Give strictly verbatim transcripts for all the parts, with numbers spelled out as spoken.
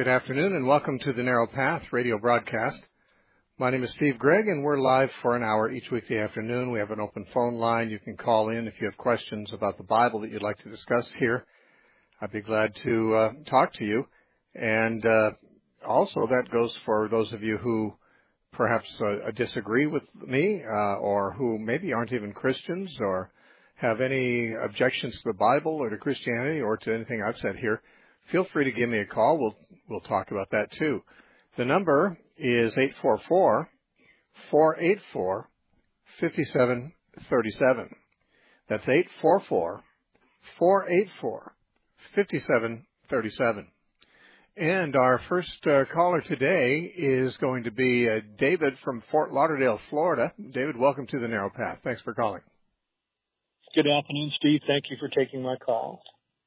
Good afternoon and welcome to the Narrow Path radio broadcast. My name is Steve Gregg and we're live for an hour each weekday afternoon. We have an open phone line. You can call in if you have questions about the Bible that you'd like to discuss here. I'd be glad to uh, talk to you. And uh, also that goes for those of you who perhaps uh, disagree with me uh, or who maybe aren't even Christians or have any objections to the Bible or to Christianity or to anything I've said here. Feel free to give me a call. We'll we'll talk about that too. The number is eight four four, four eight four, five seven three seven. That's eight four four, four eight four, five seven three seven. And our first uh, caller today is going to be uh, David from Fort Lauderdale, Florida. David, welcome to the Narrow Path. Thanks for calling. Good afternoon, Steve. Thank you for taking my call.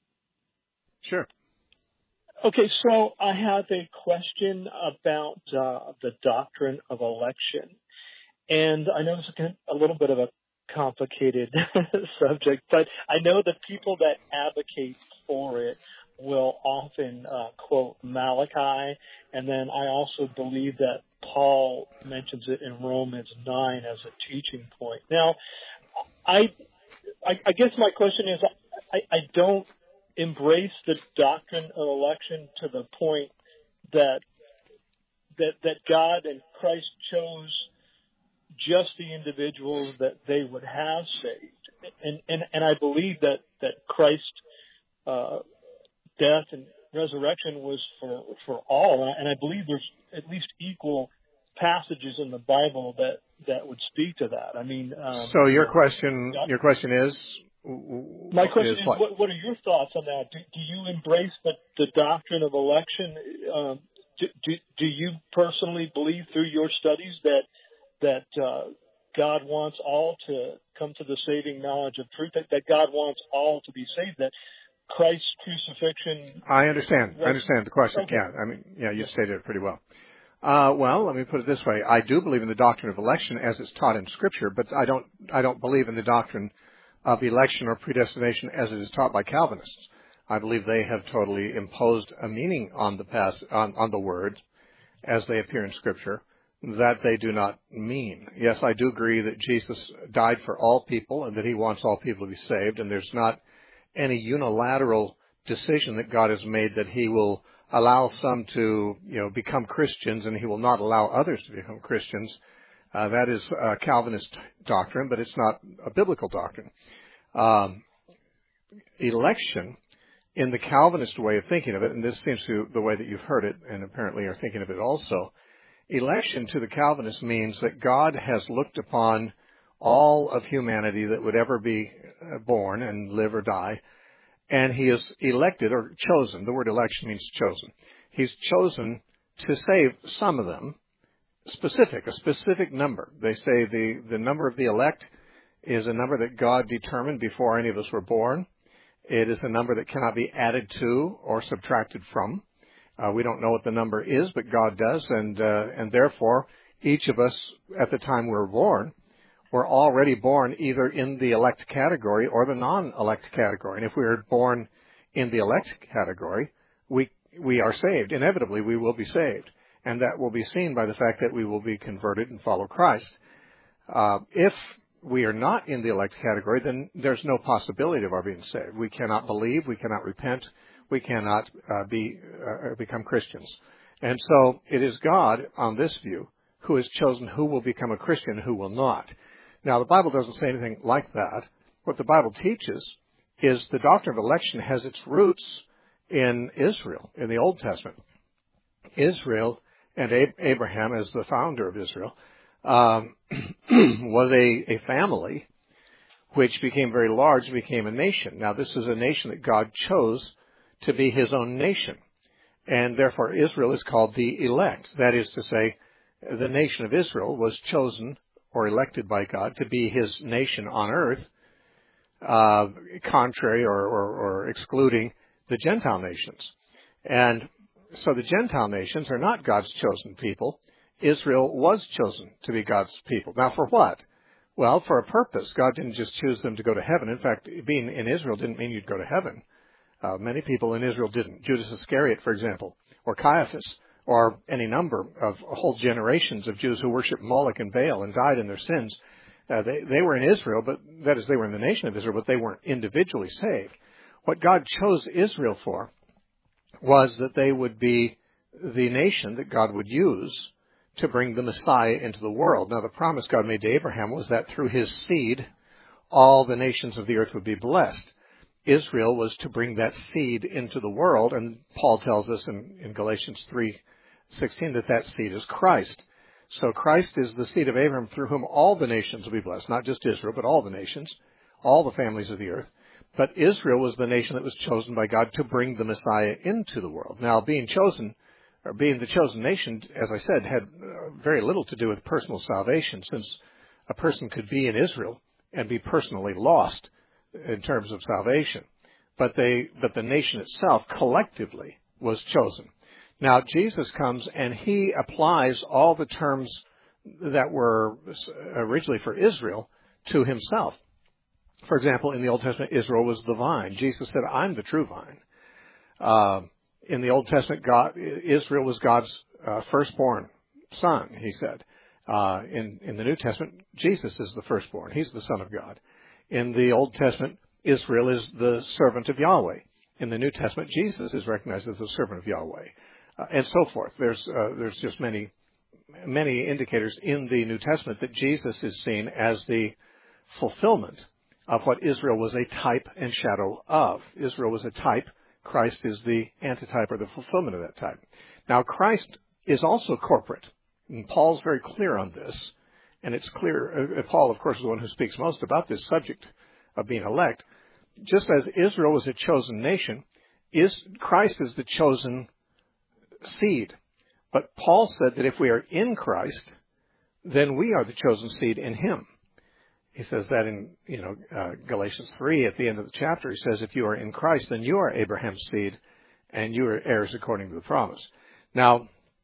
Sure. Okay, so I have a question about uh, the doctrine of election. And I know it's a little bit of a complicated subject, but I know the people that advocate for it will often uh, quote Malachi, and then I also believe that Paul mentions it in Romans nine as a teaching point. Now, I, I, I guess my question is, I, I don't embrace the doctrine of election to the point that that that God and Christ chose just the individuals that they would have saved, and and, and I believe that that Christ's uh, death and resurrection was for for all, and I believe there's at least equal passages in the Bible that that would speak to that. I mean, um, so your question your question is. My question is, is what? what, what are your thoughts on that? Do, do you embrace the, the doctrine of election? Um, do, do, do you personally believe through your studies that that uh, God wants all to come to the saving knowledge of truth, that, that God wants all to be saved, that Christ's crucifixion... I understand. Was, I understand the question. Okay. Yeah, I mean, yeah, you stated it pretty well. Uh, well, let me put it this way. I do believe in the doctrine of election as it's taught in Scripture, but I don't, I don't believe in the doctrine of election or predestination as it is taught by Calvinists. I believe they have totally imposed a meaning on the pass, on, on the words as they appear in Scripture that they do not mean. Yes, I do agree that Jesus died for all people and that he wants all people to be saved, and there's not any unilateral decision that God has made that he will allow some to, you know, become Christians and he will not allow others to become Christians. Uh, that is a Calvinist doctrine, but it's not a biblical doctrine. Um, election, in the Calvinist way of thinking of it, and this seems to be the way that you've heard it and apparently are thinking of it also, election to the Calvinist means that God has looked upon all of humanity that would ever be born and live or die, and he has elected or chosen. The word election means chosen. He's chosen to save some of them. Specific, a specific number. They say the, the number of the elect is a number that God determined before any of us were born. It is a number that cannot be added to or subtracted from. Uh, we don't know what the number is, but God does, and uh, and therefore each of us at the time we were born were already born either in the elect category or the non-elect category. And if we are born in the elect category, we we are saved. Inevitably, we will be saved. And that will be seen by the fact that we will be converted and follow Christ. Uh, if we are not in the elect category, then there's no possibility of our being saved. We cannot believe, we cannot repent, we cannot uh, be uh, become Christians. And so it is God, on this view, who has chosen who will become a Christian and who will not. Now, the Bible doesn't say anything like that. What the Bible teaches is the doctrine of election has its roots in Israel, in the Old Testament. Israel and Abraham, as the founder of Israel, um, was a, a family which became very large and became a nation. Now, this is a nation that God chose to be his own nation, and therefore Israel is called the elect. That is to say, the nation of Israel was chosen or elected by God to be his nation on earth, uh, contrary or, or, or excluding the Gentile nations. And so the Gentile nations are not God's chosen people. Israel was chosen to be God's people. Now, for what? Well, for a purpose. God didn't just choose them to go to heaven. In fact, being in Israel didn't mean you'd go to heaven. Uh, many people in Israel didn't. Judas Iscariot, for example, or Caiaphas or any number of whole generations of Jews who worshiped Moloch and Baal and died in their sins. Uh, they, they were in Israel, but that is, they were in the nation of Israel, but they weren't individually saved. What God chose Israel for was that they would be the nation that God would use to bring the Messiah into the world. Now, the promise God made to Abraham was that through his seed, all the nations of the earth would be blessed. Israel was to bring that seed into the world, and Paul tells us in, in Galatians three sixteen that that seed is Christ. So Christ is the seed of Abraham through whom all the nations will be blessed, not just Israel, but all the nations, all the families of the earth. But Israel was the nation that was chosen by God to bring the Messiah into the world. Now, being chosen, or being the chosen nation, as I said, had very little to do with personal salvation, since a person could be in Israel and be personally lost in terms of salvation. But they, but the nation itself collectively was chosen. Now, Jesus comes and he applies all the terms that were originally for Israel to himself. For example, in the Old Testament, Israel was the vine. Jesus said, I'm the true vine. Uh, in the Old Testament, God, Israel was God's uh, firstborn son, he said. Uh, in, in the New Testament, Jesus is the firstborn. He's the Son of God. In the Old Testament, Israel is the servant of Yahweh. In the New Testament, Jesus is recognized as the servant of Yahweh. Uh, and so forth. There's uh, there's just many many indicators in the New Testament that Jesus is seen as the fulfillment of what Israel was a type and shadow of. Israel was a type. Christ is the antitype or the fulfillment of that type. Now, Christ is also corporate. And Paul's very clear on this. And it's clear, uh, Paul, of course, is the one who speaks most about this subject of being elect. Just as Israel was a chosen nation, is Christ is the chosen seed. But Paul said that if we are in Christ, then we are the chosen seed in him. He says that in, you know, uh, Galatians three at the end of the chapter. He says, if you are in Christ, then you are Abraham's seed and you are heirs according to the promise. Now,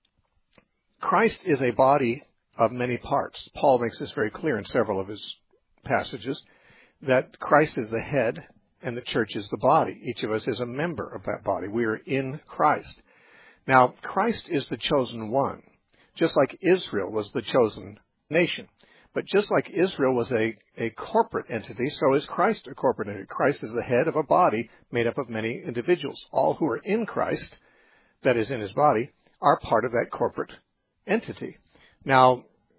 Christ is a body of many parts. Paul makes this very clear in several of his passages, that Christ is the head and the church is the body. Each of us is a member of that body. We are in Christ. Now, Christ is the chosen one, just like Israel was the chosen nation. But just like Israel was a, a corporate entity, so is Christ a corporate entity. Christ is the head of a body made up of many individuals. All who are in Christ, that is in his body, are part of that corporate entity. Now,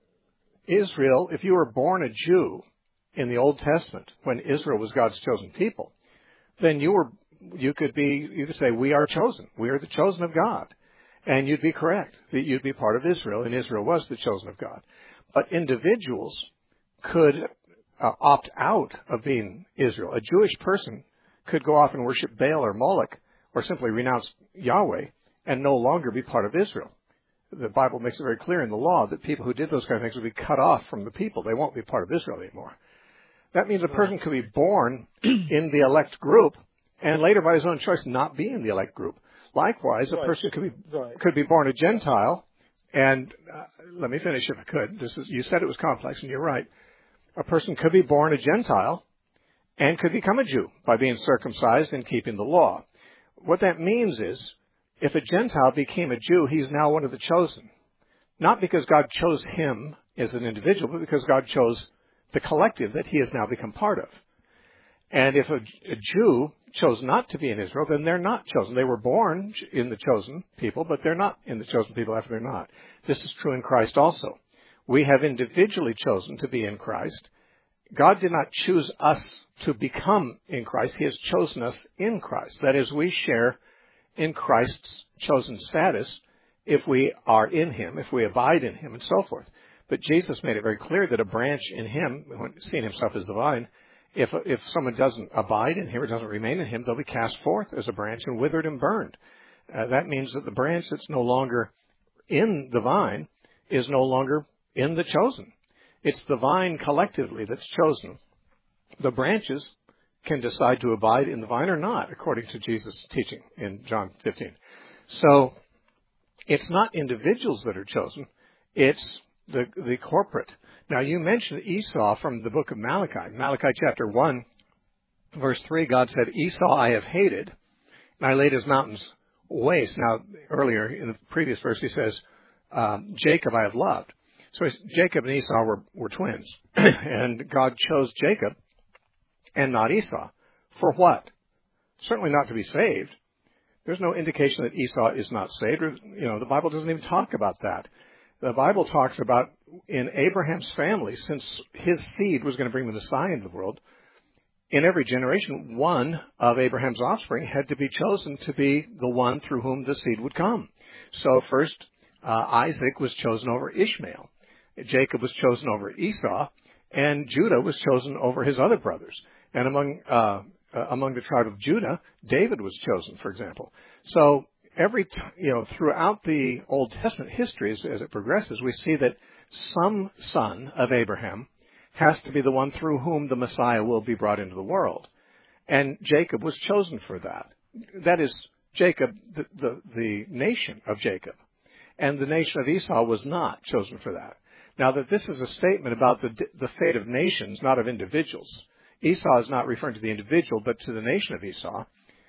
Israel, if you were born a Jew in the Old Testament, when Israel was God's chosen people, then you were you could be you could say we are chosen. We are the chosen of God. And you'd be correct that you'd be part of Israel, and Israel was the chosen of God. But individuals could uh, opt out of being Israel. A Jewish person could go off and worship Baal or Moloch or simply renounce Yahweh and no longer be part of Israel. The Bible makes it very clear in the law that people who did those kind of things would be cut off from the people. They won't be part of Israel anymore. That means a person could be born in the elect group and later by his own choice not be in the elect group. Likewise, a person could be right. could be born a Gentile, and uh, let me finish if I could. This is, you said it was complex, and you're right. A person could be born a Gentile and could become a Jew by being circumcised and keeping the law. What that means is, if a Gentile became a Jew, he's now one of the chosen. Not because God chose him as an individual, but because God chose the collective that he has now become part of. And if a, a Jew chose not to be in Israel, then they're not chosen. They were born in the chosen people, but they're not in the chosen people after they're not. This is true in Christ also. We have individually chosen to be in Christ. God did not choose us to become in Christ. He has chosen us in Christ. That is, we share in Christ's chosen status if we are in him, if we abide in him, and so forth. But Jesus made it very clear that a branch in him, seeing himself as the vine, If if someone doesn't abide in him or doesn't remain in him, they'll be cast forth as a branch and withered and burned. Uh, that means that the branch that's no longer in the vine is no longer in the chosen. It's the vine collectively that's chosen. The branches can decide to abide in the vine or not, according to Jesus' teaching in John fifteen. So it's not individuals that are chosen. It's the the corporate. Now, you mentioned Esau from the book of Malachi. Malachi chapter one, verse three, God said, Esau I have hated, and I laid his mountains waste. Now, earlier in the previous verse, he says, um, Jacob I have loved. So Jacob and Esau were, were twins, and God chose Jacob and not Esau. For what? Certainly not to be saved. There's no indication that Esau is not saved. Or, you know, the Bible doesn't even talk about that. The Bible talks about in Abraham's family, since his seed was going to bring the Messiah into the world, in every generation, one of Abraham's offspring had to be chosen to be the one through whom the seed would come. So first, uh, Isaac was chosen over Ishmael. Jacob was chosen over Esau, and Judah was chosen over his other brothers. And among uh, uh, among the tribe of Judah, David was chosen, for example. So every t- you know throughout the Old Testament history, as, as it progresses, we see that some son of Abraham has to be the one through whom the Messiah will be brought into the world. And Jacob was chosen for that. That is, Jacob, the, the, the nation of Jacob. And the nation of Esau was not chosen for that. Now, that this is a statement about the, the fate of nations, not of individuals. Esau is not referring to the individual, but to the nation of Esau.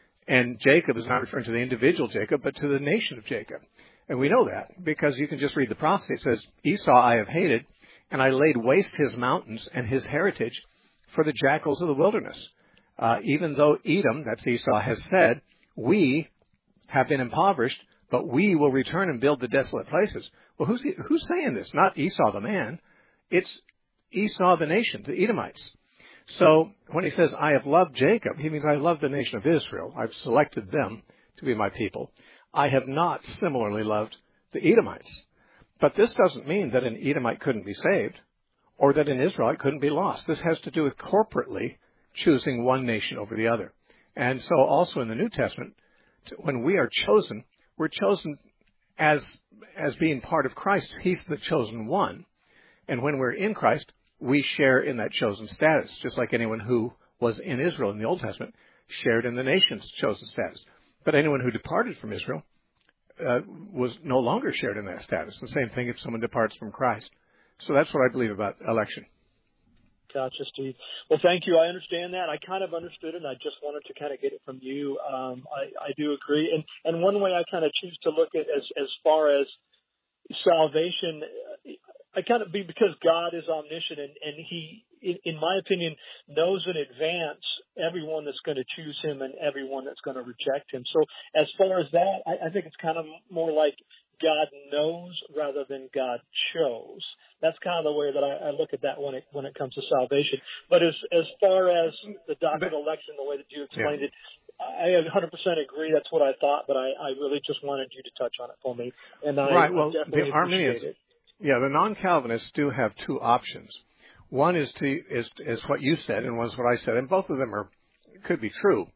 And Jacob is not referring to the individual Jacob, but to the nation of Jacob. And we know that because you can just read the prophecy. It says, Esau I have hated, and I laid waste his mountains and his heritage for the jackals of the wilderness. Uh, even though Edom, that's Esau, has said, we have been impoverished, but we will return and build the desolate places. Well, who's, who's saying this? Not Esau the man. It's Esau the nation, the Edomites. So when he says, I have loved Jacob, he means I love the nation of Israel. I've selected them to be my people. I have not similarly loved the Edomites. But this doesn't mean that an Edomite couldn't be saved or that an Israelite couldn't be lost. This has to do with corporately choosing one nation over the other. And so also in the New Testament, when we are chosen, we're chosen as as being part of Christ. He's the chosen one. And when we're in Christ, we share in that chosen status, just like anyone who was in Israel in the Old Testament shared in the nation's chosen status. But anyone who departed from Israel uh, was no longer shared in that status. The same thing if someone departs from Christ. So that's what I believe about election. Gotcha, Steve. Well, thank you. I understand that. I kind of understood it, and I just wanted to kind of get it from you. Um, I, I do agree. And, and one way I kind of choose to look at as as far as salvation, I kind of be because God is omniscient, and, and He, in, in my opinion, knows in advance everyone that's going to choose Him and everyone that's going to reject Him. So as far as that, I, I think it's kind of more like God knows rather than God chose. That's kind of the way that I, I look at that when it when it comes to salvation. But as as far as the doctrine of election, the way that you explained yeah. it, I one hundred percent agree. That's what I thought, but I, I really just wanted you to touch on it for me. And I, right. Well, I definitely the Arminians, appreciate it. Yeah, the non-Calvinists do have two options. One is to is is what you said, and one is what I said, and both of them are could be true.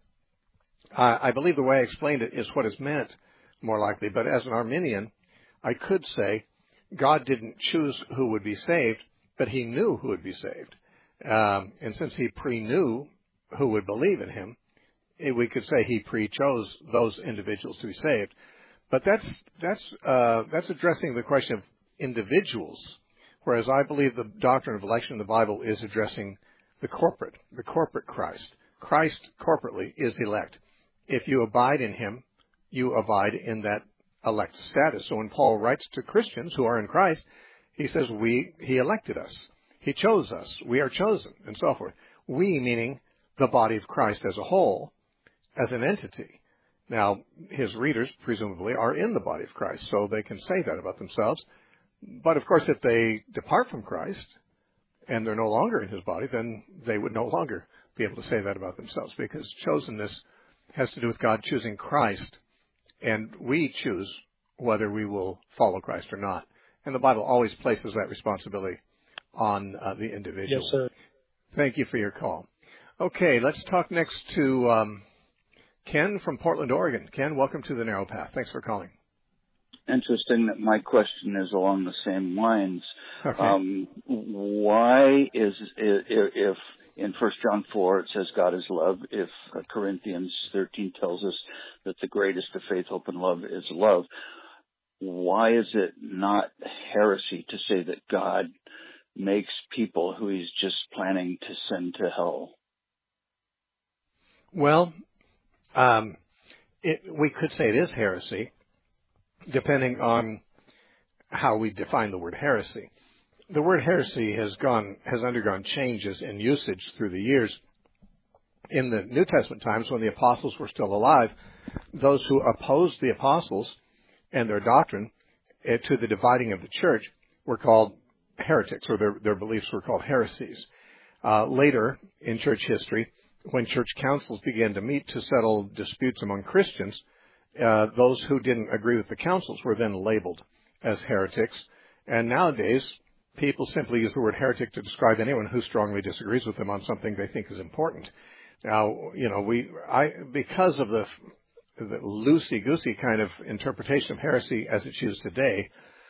Uh, I believe the way I explained it is what is meant more likely. But as an Arminian, I could say God didn't choose who would be saved, but He knew who would be saved. Um, and since He pre-knew who would believe in Him, it, we could say He pre-chose those individuals to be saved. But that's that's uh, that's addressing the question of individuals, whereas I believe the doctrine of election in the Bible is addressing the corporate, the corporate Christ. Christ corporately is elect. If you abide in Him, you abide in that elect status. So when Paul writes to Christians who are in Christ, he says, we, he elected us. He chose us. We are chosen, and so forth. We, meaning the body of Christ as a whole, as an entity. Now, his readers, presumably, are in the body of Christ, so they can say that about themselves. But, of course, if they depart from Christ and they're no longer in His body, then they would no longer be able to say that about themselves, because chosenness has to do with God choosing Christ, and we choose whether we will follow Christ or not. And the Bible always places that responsibility on uh, the individual. Yes, sir. Thank you for your call. Okay, let's talk next to um, Ken from Portland, Oregon. Ken, welcome to the Narrow Path. Thanks for calling. Interesting that my question is along the same lines. Okay. Um, why is, if in First John four it says God is love, if Corinthians thirteen tells us that the greatest of faith, hope, and love is love, why is it not heresy to say that God makes people who He's just planning to send to hell? Well, um, it, we could say it is heresy, depending on how we define the word heresy. The word heresy has gone, has undergone changes in usage through the years. In the New Testament times, when the apostles were still alive, those who opposed the apostles and their doctrine uh, to the dividing of the church were called heretics, or their, their beliefs were called heresies. Uh, later in church history, when church councils began to meet to settle disputes among Christians, uh, those who didn't agree with the councils were then labeled as heretics. And nowadays, people simply use the word heretic to describe anyone who strongly disagrees with them on something they think is important. Now, you know, we, I, because of the, the loosey-goosey kind of interpretation of heresy as it's used today,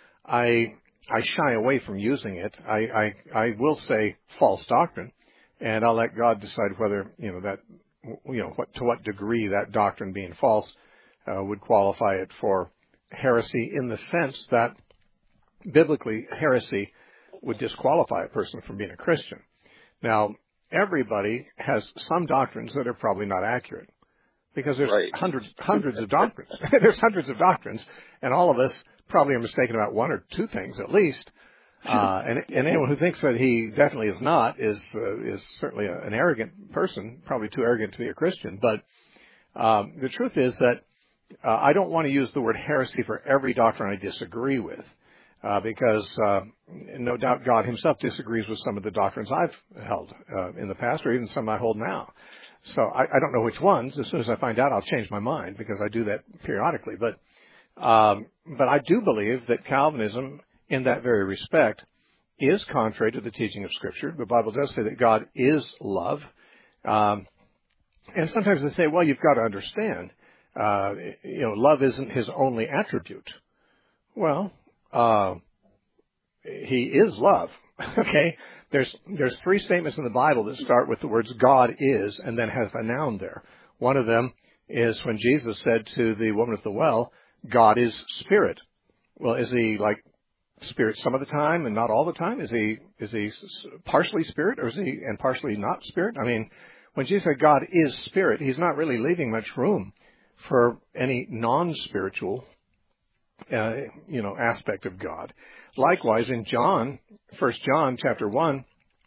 I, I shy away from using it. I, I, I will say false doctrine, and I'll let God decide whether, you know, that, you know, what, to what degree that doctrine being false uh, would qualify it for heresy, in the sense that biblically heresy would disqualify a person from being a Christian. Now, everybody has some doctrines that are probably not accurate, because there's right. hundreds, hundreds of doctrines. There's hundreds of doctrines, and all of us probably are mistaken about one or two things at least. Uh, and, and anyone who thinks that he definitely is not is uh, is certainly a, an arrogant person, probably too arrogant to be a Christian. But um, the truth is that uh, I don't want to use the word heresy for every doctrine I disagree with. Uh, because uh, no doubt God himself disagrees with some of the doctrines I've held uh, in the past, or even some I hold now. So I, I don't know which ones. As soon as I find out, I'll change my mind, because I do that periodically. But um, but I do believe that Calvinism, in that very respect, is contrary to the teaching of Scripture. The Bible does say that God is love. Um, and sometimes they say, well, you've got to understand, uh, you know, love isn't his only attribute. Well, Uh, he is love. Okay? There's, there's three statements in the Bible that start with the words God is, and then have a noun there. One of them is when Jesus said to the woman at the well, God is spirit. Well, is he like spirit some of the time and not all the time? Is he, is he partially spirit, or is he, and partially not spirit? I mean, when Jesus said God is spirit, he's not really leaving much room for any non-spiritual Uh, you know, aspect of God. Likewise, in John, First John chapter one,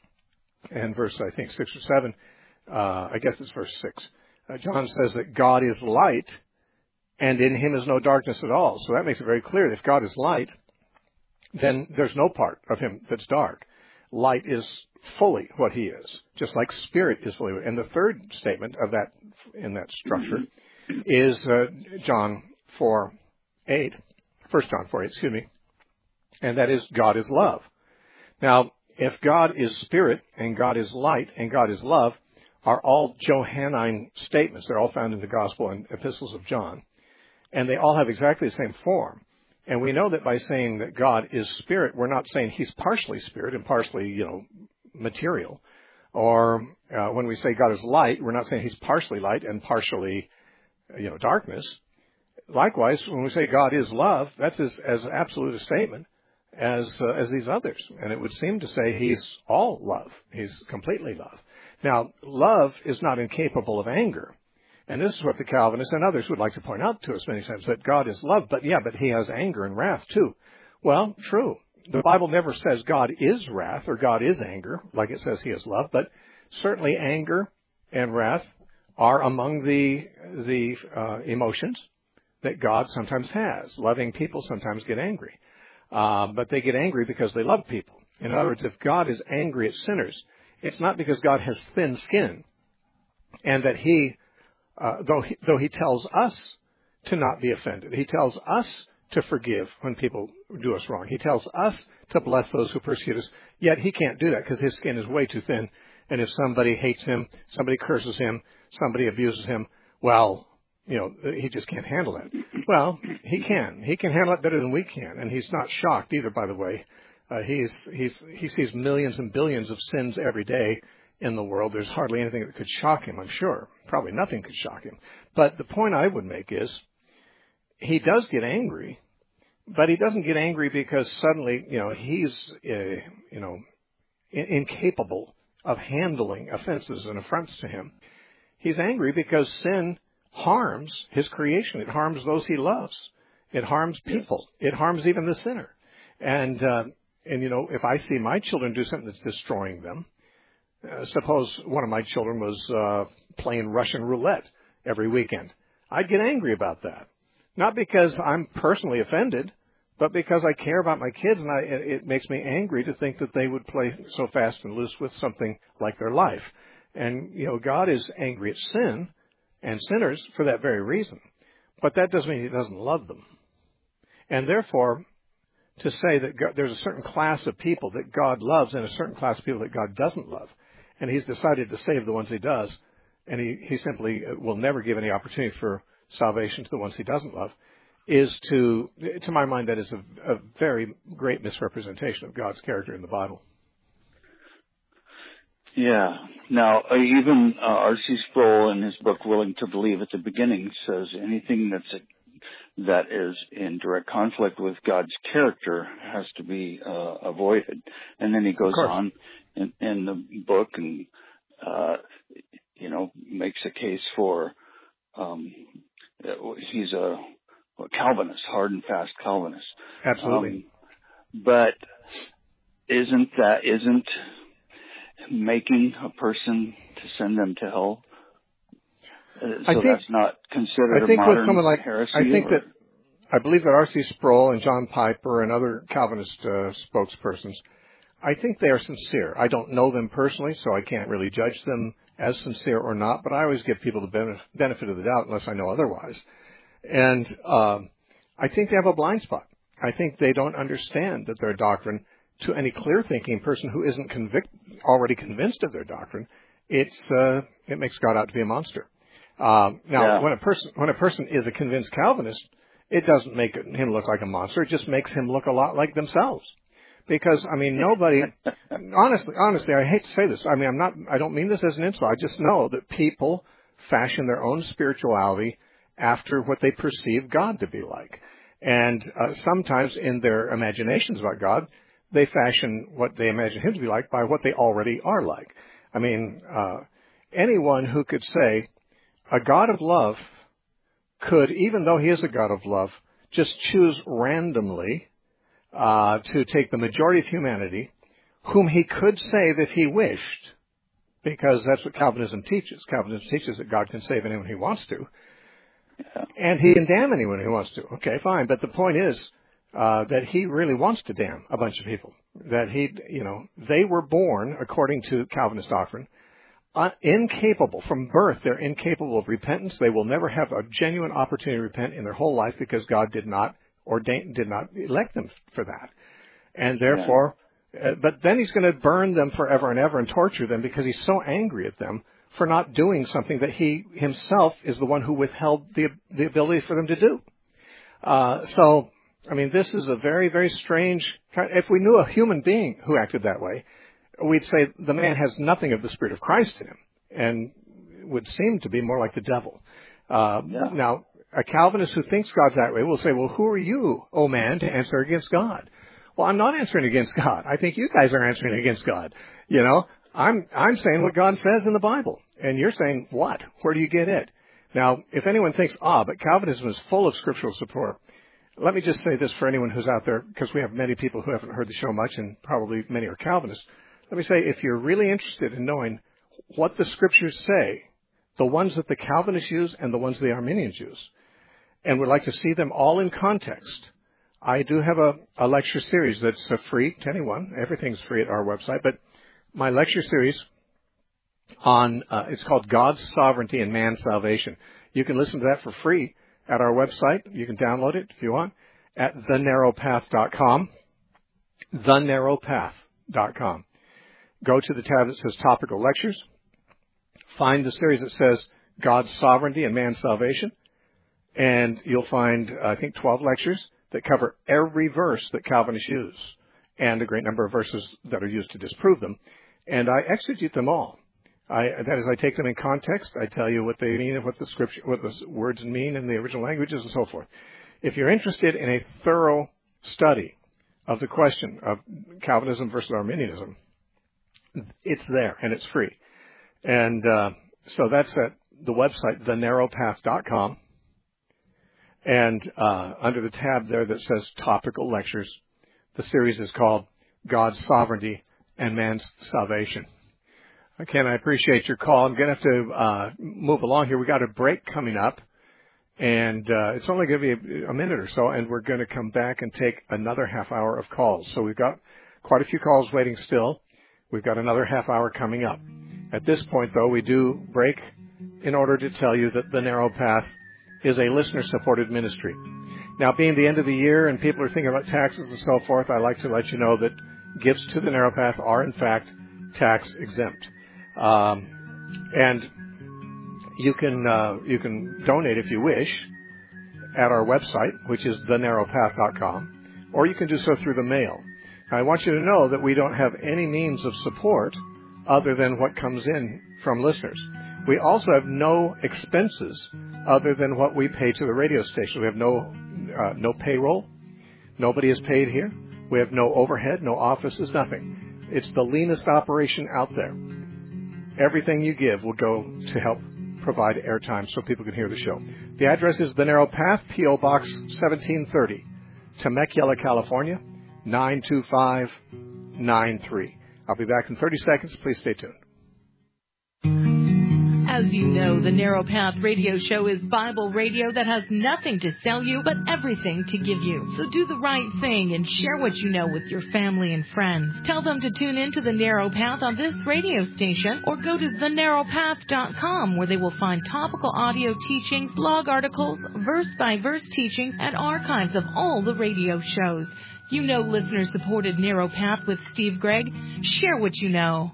and verse, I think, six or seven, uh, I guess it's verse six, uh, John says that God is light, and in him is no darkness at all. So that makes it very clear that if God is light, then there's no part of him that's dark. Light is fully what he is, just like spirit is fully. And the third statement of that, in that structure, is uh, John four eight. First John four eight, excuse me, and that is God is love. Now, if God is spirit, and God is light, and God is love, are all Johannine statements. They're all found in the Gospel and Epistles of John, and they all have exactly the same form. And we know that by saying that God is spirit, we're not saying he's partially spirit and partially, you know, material. Or uh, when we say God is light, we're not saying he's partially light and partially, you know, darkness. Likewise, when we say God is love, that's as, as absolute a statement as uh, as these others. And it would seem to say he's all love. He's completely love. Now, love is not incapable of anger. And this is what the Calvinists and others would like to point out to us many times, that God is love, but yeah, but he has anger and wrath too. Well, true. The Bible never says God is wrath or God is anger, like it says he is love, but certainly anger and wrath are among the, the uh, emotions that God sometimes has. Loving people sometimes get angry. Uh, but they get angry because they love people. In other words, if God is angry at sinners, it's not because God has thin skin, and that he, uh, though he, though he tells us to not be offended. He tells us to forgive when people do us wrong. He tells us to bless those who persecute us. Yet he can't do that because his skin is way too thin. And if somebody hates him, somebody curses him, somebody abuses him, well, you know, he just can't handle that. Well, he can. He can handle it better than we can. And he's not shocked either, by the way. Uh, he's, he's, he sees millions and billions of sins every day in the world. There's hardly anything that could shock him, I'm sure. Probably nothing could shock him. But the point I would make is he does get angry, but he doesn't get angry because suddenly, you know, he's, uh, you know, in- incapable of handling offenses and affronts to him. He's angry because sin harms his creation. It harms those he loves. It harms people. Yes. It harms even the sinner. And, uh, and you know, if I see my children do something that's destroying them, uh, suppose one of my children was uh, playing Russian roulette every weekend, I'd get angry about that. Not because I'm personally offended, but because I care about my kids, and I, it makes me angry to think that they would play so fast and loose with something like their life. And, you know, God is angry at sin and sinners for that very reason. But that doesn't mean he doesn't love them. And therefore, to say that God, there's a certain class of people that God loves and a certain class of people that God doesn't love, and he's decided to save the ones he does, and he, he simply will never give any opportunity for salvation to the ones he doesn't love, is to, to my mind, that is a, a very great misrepresentation of God's character in the Bible. Yeah. Now, uh, even uh, R C Sproul in his book Willing to Believe at the beginning says anything that's a, that is in direct conflict with God's character has to be uh, avoided. And then he goes on in, in the book and, uh, you know, makes a case for, um, he's a, a Calvinist, hard and fast Calvinist. Absolutely. Um, but isn't that, isn't making a person to send them to hell? Uh, so I think, that's not considered I think a modern with someone like, heresy? I think or? that, I believe that R C Sproul and John Piper and other Calvinist uh, spokespersons, I think they are sincere. I don't know them personally, so I can't really judge them as sincere or not, but I always give people the benefit of the doubt unless I know otherwise. And um, I think they have a blind spot. I think they don't understand that their doctrine, to any clear-thinking person who isn't convict, already convinced of their doctrine, it's uh, it makes God out to be a monster. Um, now, yeah. when a person when a person is a convinced Calvinist, it doesn't make him look like a monster. It just makes him look a lot like themselves. Because I mean, nobody. honestly, honestly, I hate to say this. I mean, I'm not. I don't mean this as an insult. I just know that people fashion their own spirituality after what they perceive God to be like, and uh, sometimes in their imaginations about God, they fashion what they imagine him to be like by what they already are like. I mean, uh, anyone who could say a God of love could, even though he is a God of love, just choose randomly uh, to take the majority of humanity, whom he could save if he wished, because that's what Calvinism teaches. Calvinism teaches that God can save anyone he wants to, and he can damn anyone he wants to. Okay, fine, but the point is, Uh, that he really wants to damn a bunch of people. That he, you know, they were born, according to Calvinist doctrine, uh, incapable, from birth, they're incapable of repentance. They will never have a genuine opportunity to repent in their whole life because God did not ordain, did not elect them for that. And therefore, yeah. uh, but then he's going to burn them forever and ever and torture them because he's so angry at them for not doing something that he himself is the one who withheld the, the ability for them to do. Uh, so, I mean, this is a very, very strange, if we knew a human being who acted that way, we'd say the man has nothing of the Spirit of Christ in him and would seem to be more like the devil. Uh, yeah. Now, a Calvinist who thinks God's that way will say, well, who are you, oh man, to answer against God? Well, I'm not answering against God. I think you guys are answering against God. You know, I'm, I'm saying what God says in the Bible. And you're saying, what? Where do you get it? Now, if anyone thinks, ah, but Calvinism is full of scriptural support, let me just say this for anyone who's out there, because we have many people who haven't heard the show much, and probably many are Calvinists. Let me say, if you're really interested in knowing what the scriptures say, the ones that the Calvinists use and the ones the Arminians use, and would like to see them all in context, I do have a, a lecture series that's uh, free to anyone. Everything's free at our website, but my lecture series on, uh, it's called God's Sovereignty and Man's Salvation. You can listen to that for free at our website. You can download it if you want at the narrow path dot com. the narrow path dot com. Go to the tab that says Topical Lectures. Find the series that says God's Sovereignty and Man's Salvation. And you'll find, I think, twelve lectures that cover every verse that Calvinists use and a great number of verses that are used to disprove them. And I exegete them all. I, that is, I take them in context. I tell you what they mean and what the scripture, what the words mean in the original languages and so forth. If you're interested in a thorough study of the question of Calvinism versus Arminianism, it's there and it's free. And uh, so that's at the website, the narrow path dot com. And uh, under the tab there that says Topical Lectures, the series is called God's Sovereignty and Man's Salvation. Ken, I appreciate your call. I'm going to have to uh, move along here. We got a break coming up, and uh, it's only going to be a, a minute or so, and we're going to come back and take another half hour of calls. So we've got quite a few calls waiting still. We've got another half hour coming up. At this point, though, we do break in order to tell you that The Narrow Path is a listener-supported ministry. Now, being the end of the year and people are thinking about taxes and so forth, I'd like to let you know that gifts to The Narrow Path are, in fact, tax-exempt. Um, and you can uh, you can donate if you wish at our website, which is the narrow path dot com, or you can do so through the mail. Now, I want you to know that we don't have any means of support other than what comes in from listeners. We also have no expenses other than what we pay to the radio station. We have no uh, no payroll. Nobody is paid here. We have no overhead, no offices, nothing. It's the leanest operation out there. Everything you give will go to help provide airtime so people can hear the show. The address is The Narrow Path, P O Box seventeen thirty, Temecula, California, nine two five nine three. I'll be back in thirty seconds. Please stay tuned. As you know, the Narrow Path Radio Show is Bible radio that has nothing to sell you, but everything to give you. So do the right thing and share what you know with your family and friends. Tell them to tune in to the Narrow Path on this radio station, or go to the narrow path dot com, where they will find topical audio teachings, blog articles, verse-by-verse teachings, and archives of all the radio shows. You know listener-supported Narrow Path with Steve Gregg. Share what you know.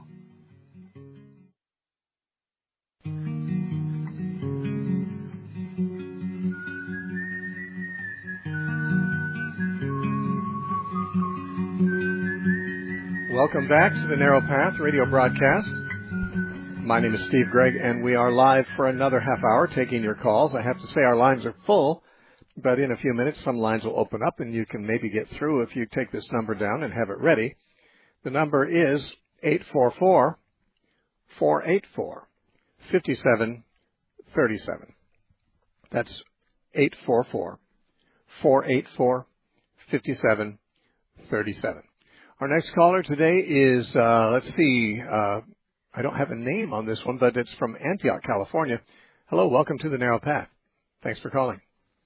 Welcome back to the Narrow Path radio broadcast. My name is Steve Gregg, and we are live for another half hour taking your calls. I have to say our lines are full, but in a few minutes some lines will open up, and you can maybe get through if you take this number down and have it ready. The number is eight four four, four eight four, five seven three seven. That's eight four four, four eight four, five seven three seven. Our next caller today is, uh, let's see, uh, I don't have a name on this one, but it's from Antioch, California. Hello, welcome to the Narrow Path. Thanks for calling.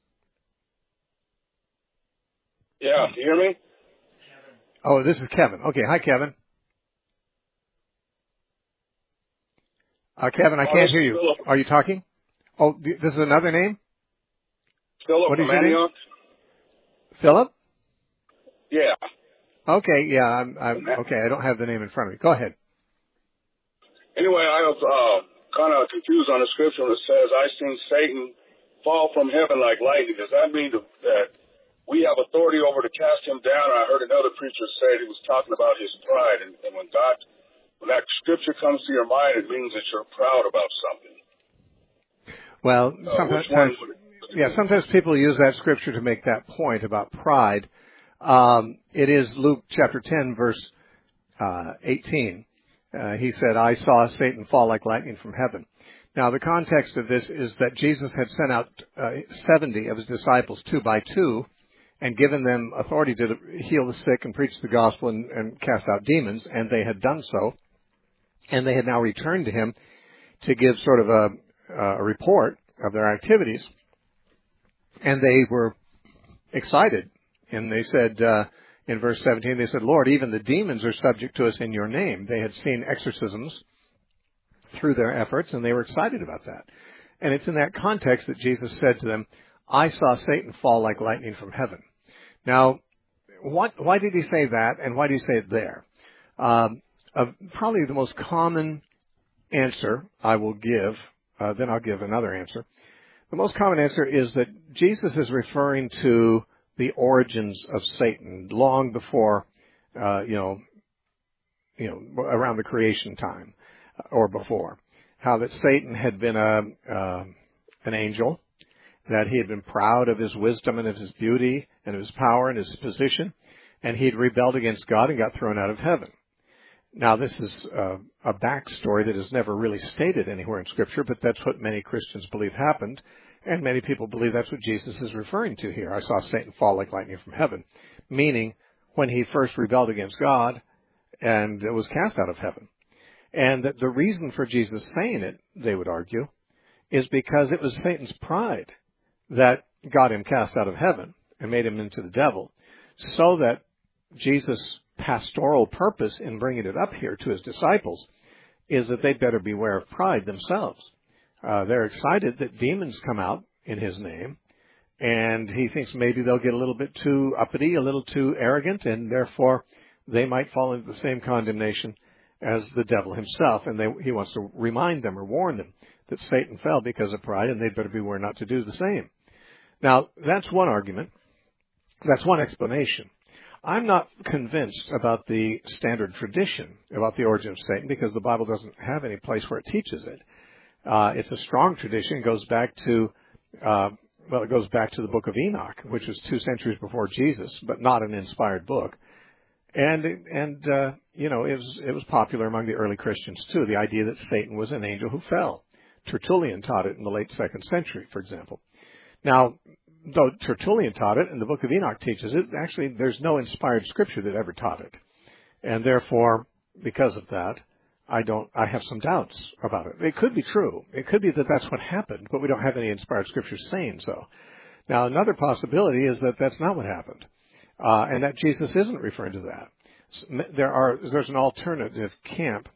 Yeah, can you hear me? Oh, this is Kevin. Okay, hi, Kevin. Uh, Kevin, I oh, can't hear you. Philip. Are you talking? Oh, th- this is another name? Philip what is from your Antioch. Name? Philip? Yeah. Okay, yeah, I'm, I'm okay. I don't have the name in front of me. Go ahead. Anyway, I was uh, kind of confused on the scripture that says, "I seen Satan fall from heaven like lightning." Does that mean that we have authority over to cast him down? I heard another preacher say he was talking about his pride, and, and when God, when that scripture comes to your mind, it means that you're proud about something. Well, uh, sometimes, yeah, sometimes people use that scripture to make that point about pride. Um, it is Luke chapter ten, verse uh, eighteen. Uh, he said, "I saw Satan fall like lightning from heaven." Now, the context of this is that Jesus had sent out uh, seventy of his disciples two by two and given them authority to heal the sick and preach the gospel and, and cast out demons, and they had done so. And they had now returned to him to give sort of a, a report of their activities. And they were excited. And they said, uh, in verse seventeen, they said, "Lord, even the demons are subject to us in your name." They had seen exorcisms through their efforts, and they were excited about that. And it's in that context that Jesus said to them, "I saw Satan fall like lightning from heaven." Now, what, why did he say that, and why did he say it there? Um, uh, probably the most common answer I will give, uh, then I'll give another answer. The most common answer is that Jesus is referring to the origins of Satan long before, uh, you know, you know, around the creation time or before. How that Satan had been a, uh, an angel, that he had been proud of his wisdom and of his beauty and of his power and his position, and he had rebelled against God and got thrown out of heaven. Now, this is uh, a backstory that is never really stated anywhere in Scripture, but that's what many Christians believe happened, and many people believe that's what Jesus is referring to here. I saw Satan fall like lightning from heaven, meaning when he first rebelled against God and was cast out of heaven. And that the reason for Jesus saying it, they would argue, is because it was Satan's pride that got him cast out of heaven and made him into the devil, so that Jesus' pastoral purpose in bringing it up here to his disciples is that they'd better beware of pride themselves. Uh, they're excited that demons come out in his name, and he thinks maybe they'll get a little bit too uppity, a little too arrogant, and therefore they might fall into the same condemnation as the devil himself. And they, he wants to remind them or warn them that Satan fell because of pride, and they'd better beware not to do the same. Now, that's one argument. That's one explanation. I'm not convinced about the standard tradition about the origin of Satan, because the Bible doesn't have any place where it teaches it. Uh, it's a strong tradition. It goes back to, uh, well, it goes back to the book of Enoch, which was two centuries before Jesus, but not an inspired book. And, and, uh, you know, it was, it was popular among the early Christians too, the idea that Satan was an angel who fell. Tertullian taught it in the late second century, for example. Now, though Tertullian taught it and the book of Enoch teaches it, actually there's no inspired scripture that ever taught it. And therefore, because of that, I don't, I have some doubts about it. It could be true. It could be that that's what happened, but we don't have any inspired scriptures saying so. Now, another possibility is that that's not what happened, uh, and that Jesus isn't referring to that. There are, there's an alternative camp,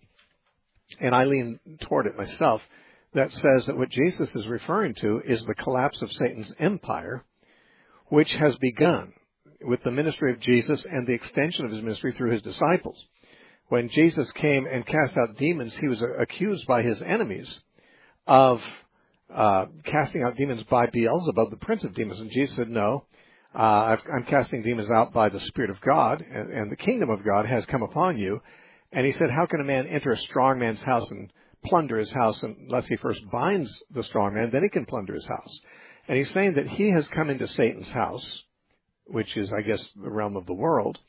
and I lean toward it myself, that says that what Jesus is referring to is the collapse of Satan's empire, which has begun with the ministry of Jesus and the extension of his ministry through his disciples. When Jesus came and cast out demons, he was accused by his enemies of uh, casting out demons by Beelzebub, the prince of demons. And Jesus said, no, uh, I'm casting demons out by the Spirit of God, and, and the kingdom of God has come upon you. And he said, how can a man enter a strong man's house and plunder his house unless he first binds the strong man? Then he can plunder his house. And he's saying that he has come into Satan's house, which is, I guess, the realm of the world,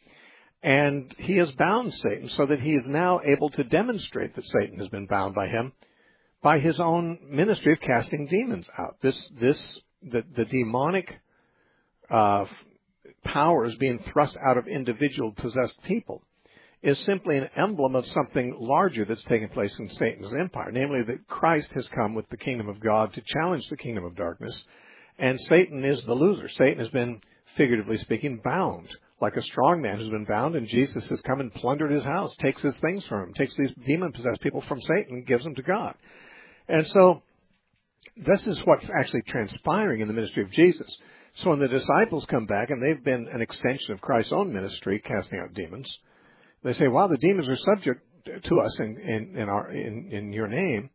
and he has bound Satan so that he is now able to demonstrate that Satan has been bound by him by his own ministry of casting demons out. This, this, the, the demonic uh, powers being thrust out of individual possessed people is simply an emblem of something larger that's taking place in Satan's empire, namely that Christ has come with the kingdom of God to challenge the kingdom of darkness, and Satan is the loser. Satan has been, figuratively speaking, bound like a strong man who's been bound, and Jesus has come and plundered his house, takes his things from him, takes these demon-possessed people from Satan and gives them to God. And so this is what's actually transpiring in the ministry of Jesus. So when the disciples come back, and they've been an extension of Christ's own ministry, casting out demons, they say, wow, the demons are subject to us in, in, in, our, in, in your name.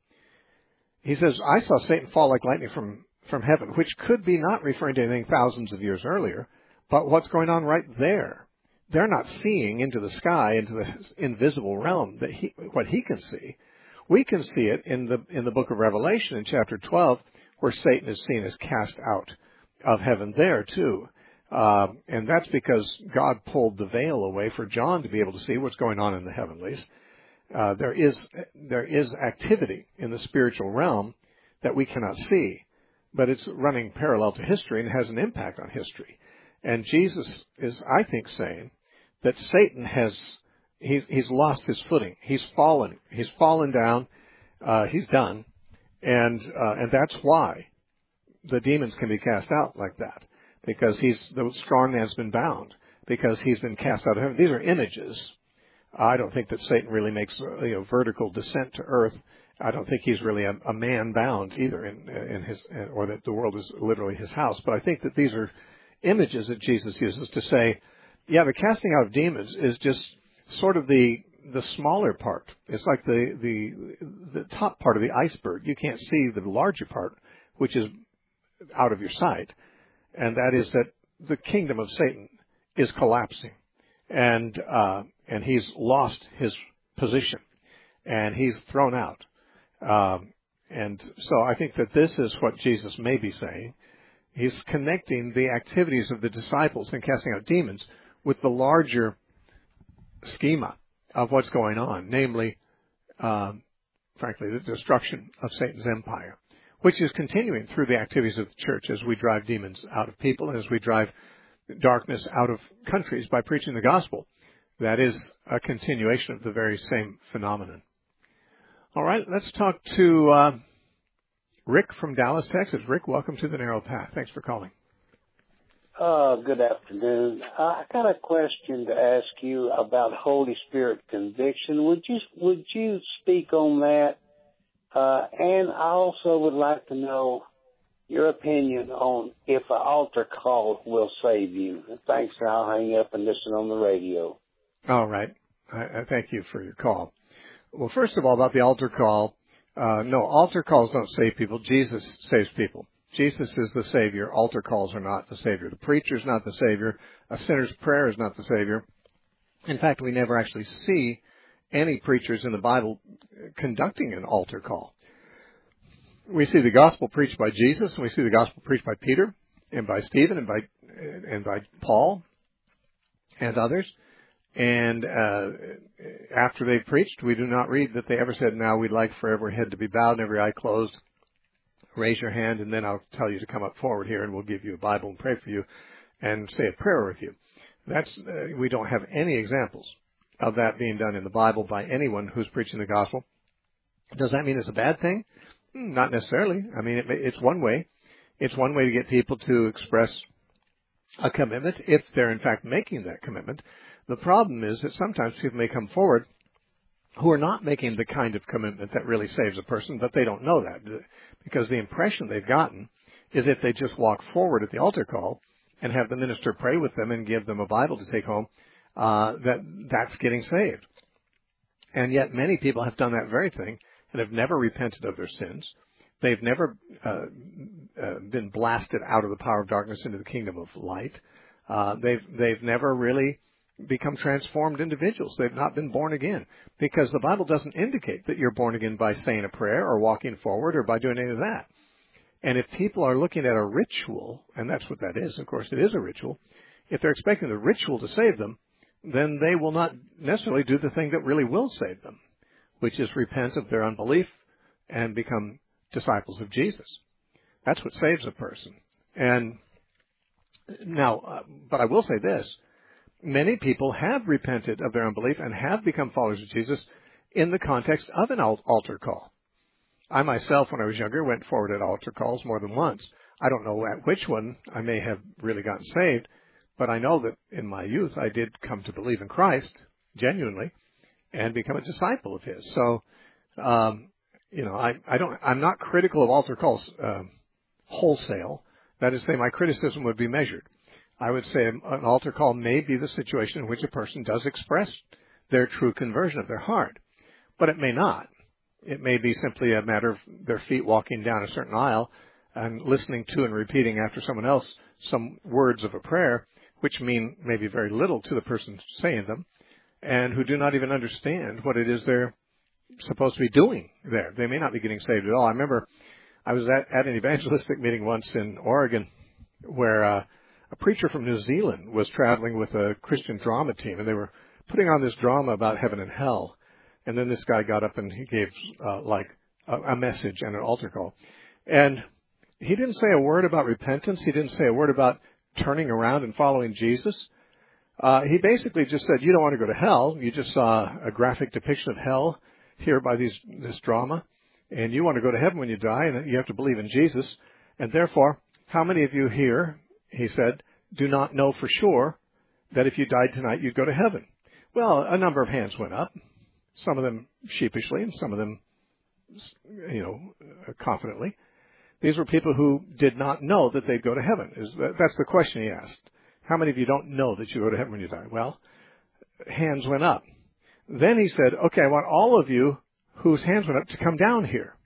He says, I saw Satan fall like lightning from, from heaven, which could be not referring to anything thousands of years earlier, but what's going on right there. They're not seeing into the sky, into the invisible realm, that he, what he can see. We can see it in the, in the book of Revelation in chapter twelve, where Satan is seen as cast out of heaven there too. Uh, and that's because God pulled the veil away for John to be able to see what's going on in the heavenlies. Uh, there is, there is activity in the spiritual realm that we cannot see, but it's running parallel to history and has an impact on history. And Jesus is, I think, saying that Satan has, he's, he's lost his footing. He's fallen. He's fallen down. Uh, he's done. And, uh, and that's why the demons can be cast out like that. Because he's, the strong man's been bound. Because he's been cast out of heaven. These are images. I don't think that Satan really makes, you know, vertical descent to earth. I don't think he's really a, a man bound either in, in his, or that the world is literally his house. But I think that these are images that Jesus uses to say, yeah, the casting out of demons is just sort of the the smaller part. It's like the the the top part of the iceberg. You can't see the larger part, which is out of your sight, and that is that the kingdom of Satan is collapsing, and uh, and he's lost his position, and he's thrown out. Um, and so I think that this is what Jesus may be saying. He's connecting the activities of the disciples in casting out demons with the larger schema of what's going on, namely, um, frankly, the destruction of Satan's empire, which is continuing through the activities of the church as we drive demons out of people and as we drive darkness out of countries by preaching the gospel. That is a continuation of the very same phenomenon. All right, let's talk to uh, Rick from Dallas, Texas. Rick, welcome to the Narrow Path. Thanks for calling. Uh, good afternoon. Uh, I got a question to ask you about Holy Spirit conviction. Would you would you speak on that? Uh, and I also would like to know your opinion on if an altar call will save you. Thanks. I'll hang up and listen on the radio. All right. I, I thank you for your call. Well, first of all, about the altar call, uh, no, altar calls don't save people. Jesus saves people. Jesus is the Savior. Altar calls are not the Savior. The preacher is not the Savior. A sinner's prayer is not the Savior. In fact, we never actually see any preachers in the Bible conducting an altar call. We see the gospel preached by Jesus, and we see the gospel preached by Peter, and by Stephen, and by and by Paul, and others. And uh, after they've preached, we do not read that they ever said, now we'd like for every head to be bowed and every eye closed. Raise your hand, and then I'll tell you to come up forward here, and we'll give you a Bible and pray for you and say a prayer with you. That's uh, we don't have any examples of that being done in the Bible by anyone who's preaching the gospel. Does that mean it's a bad thing? Not necessarily. I mean, it, it's one way. It's one way to get people to express a commitment if they're in fact making that commitment. The problem is that sometimes people may come forward who are not making the kind of commitment that really saves a person, but they don't know that, because the impression they've gotten is if they just walk forward at the altar call and have the minister pray with them and give them a Bible to take home, uh, that that's getting saved. And yet many people have done that very thing and have never repented of their sins. They've never uh, uh, been blasted out of the power of darkness into the kingdom of light. Uh, they've they've never really become transformed individuals. They've not been born again, because the Bible doesn't indicate that you're born again by saying a prayer or walking forward or by doing any of that. And if people are looking at a ritual, and that's what that is, of course it is a ritual, if they're expecting the ritual to save them, then they will not necessarily do the thing that really will save them, which is repent of their unbelief and become disciples of Jesus. That's what saves a person. And now, uh, but I will say this, many people have repented of their unbelief and have become followers of Jesus in the context of an altar call. I myself, when I was younger, went forward at altar calls more than once. I don't know at which one I may have really gotten saved, but I know that in my youth I did come to believe in Christ genuinely and become a disciple of His. So, um, you know, I, I don't, I'm not critical of altar calls um, wholesale. That is to say, my criticism would be measured. I would say an altar call may be the situation in which a person does express their true conversion of their heart, but it may not. It may be simply a matter of their feet walking down a certain aisle and listening to and repeating after someone else some words of a prayer, which mean maybe very little to the person saying them, and who do not even understand what it is they're supposed to be doing there. They may not be getting saved at all. I remember I was at, at an evangelistic meeting once in Oregon where uh, a preacher from New Zealand was traveling with a Christian drama team, and they were putting on this drama about heaven and hell. And then this guy got up and he gave uh, like a, a message and an altar call. And he didn't say a word about repentance. He didn't say a word about turning around and following Jesus. Uh, he basically just said, you don't want to go to hell. You just saw a graphic depiction of hell here by these, this drama. And you want to go to heaven when you die, and you have to believe in Jesus. And therefore, how many of you here, he said, do not know for sure that if you died tonight, you'd go to heaven? Well, a number of hands went up, some of them sheepishly and some of them, you know, confidently. These were people who did not know that they'd go to heaven. Is that, that's the question he asked. How many of you don't know that you go to heaven when you die? Well, hands went up. Then he said, okay, I want all of you whose hands went up to come down here.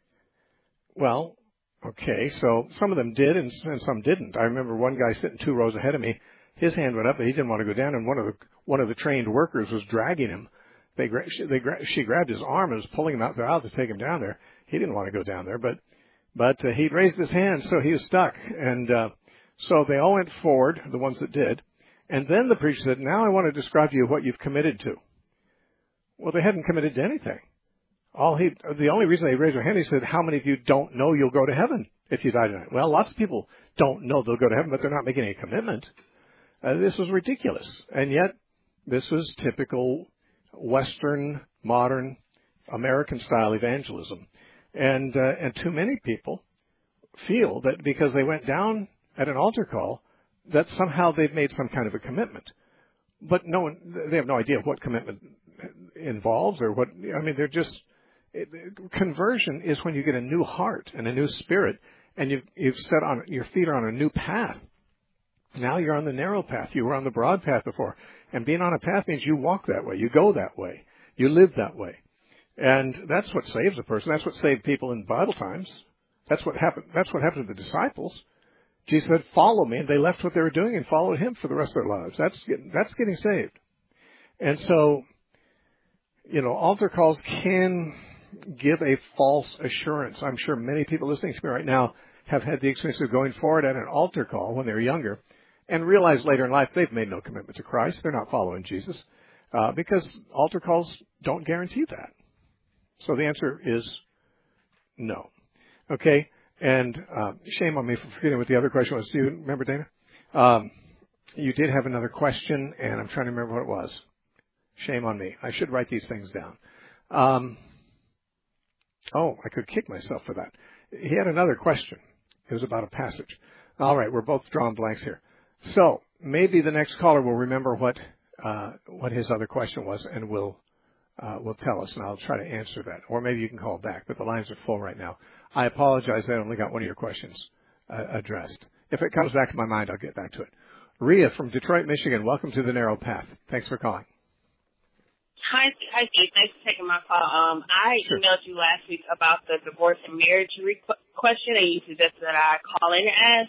Well, okay, so some of them did and, and some didn't. I remember one guy sitting two rows ahead of me. His hand went up, but he didn't want to go down, and one of the one of the trained workers was dragging him. They, she, they, she grabbed his arm and was pulling him out there out to take him down there. He didn't want to go down there, but but uh, he'd raised his hand, so he was stuck. And uh, so they all went forward, the ones that did. And then the preacher said, now I want to describe to you what you've committed to. Well, they hadn't committed to anything. All he, the only reason they raised their hand, he said, how many of you don't know you'll go to heaven if you die tonight? Well, lots of people don't know they'll go to heaven, but they're not making any commitment. Uh, this was ridiculous. And yet, this was typical Western, modern, American-style evangelism. And, uh, and too many people feel that because they went down at an altar call, that somehow they've made some kind of a commitment. But no one, they have no idea what commitment involves or what, I mean, they're just, it, conversion is when you get a new heart and a new spirit and you've, you've set on, your feet are on a new path. Now you're on the narrow path. You were on the broad path before. And being on a path means you walk that way. You go that way. You live that way. And that's what saves a person. That's what saved people in Bible times. That's what happened. That's what happened to the disciples. Jesus said, follow me. And they left what they were doing and followed him for the rest of their lives. That's getting, that's getting saved. And so, you know, altar calls can give a false assurance. I'm sure many people listening to me right now have had the experience of going forward at an altar call when they were younger and realize later in life they've made no commitment to Christ. They're not following Jesus uh, because altar calls don't guarantee that. So the answer is no. Okay? And uh, shame on me for forgetting what the other question was. Do you remember, Dana? Um, you did have another question, and I'm trying to remember what it was. Shame on me. I should write these things down. Um, oh, I could kick myself for that. He had another question. It was about a passage. All right, we're both drawing blanks here. So maybe the next caller will remember what uh, what his other question was and will uh, will tell us, and I'll try to answer that. Or maybe you can call back, but the lines are full right now. I apologize. I only got one of your questions uh, addressed. If it comes back to my mind, I'll get back to it. Rhea from Detroit, Michigan, welcome to The Narrow Path. Thanks for calling. Hi, hi, Steve. Thanks for taking my call. Um, I sure. emailed you last week about the divorce and marriage re- question, and you suggested that I call in and ask.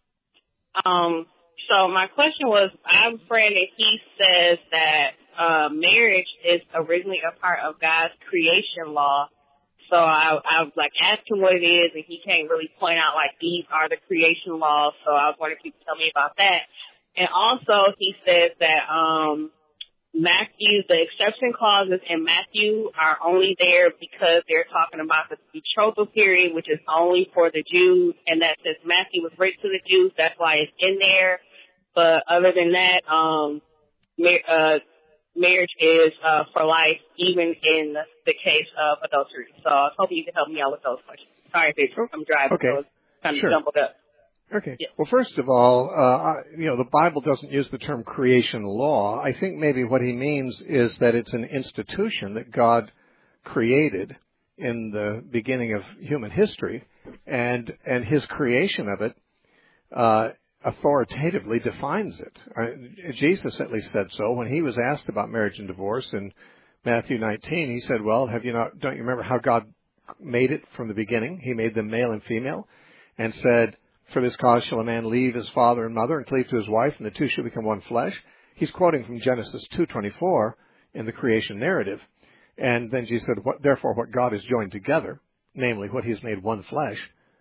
Um, so my question was, I have a friend, and he says that uh, marriage is originally a part of God's creation law. So I, I was like, asked him what it is, and he can't really point out, like, these are the creation laws. So I was wondering if you could tell me about that. And also, he says that um, Matthew, the exception clauses in Matthew are only there because they're talking about the betrothal period, which is only for the Jews. And that since Matthew was written to the Jews, that's why it's in there. But other than that, um, mar- uh, marriage is uh, for life, even in the, the case of adultery. So I was hoping you could help me out with those questions. Sorry if I'm driving, okay. so it's kind of sure. jumbled up. Okay. Yeah. Well, first of all, uh, you know, the Bible doesn't use the term creation law. I think maybe what he means is that it's an institution that God created in the beginning of human history, and and his creation of it uh, authoritatively defines it. Uh, Jesus at least said so when he was asked about marriage and divorce in Matthew nineteen. He said, "Well, have you not? Don't you remember how God made it from the beginning? He made them male and female, and said, 'For this cause shall a man leave his father and mother and cleave to his wife, and the two shall become one flesh.'" He's quoting from Genesis two twenty-four in the creation narrative. And then Jesus said, what, "Therefore, what God has joined together, namely what he has made one flesh,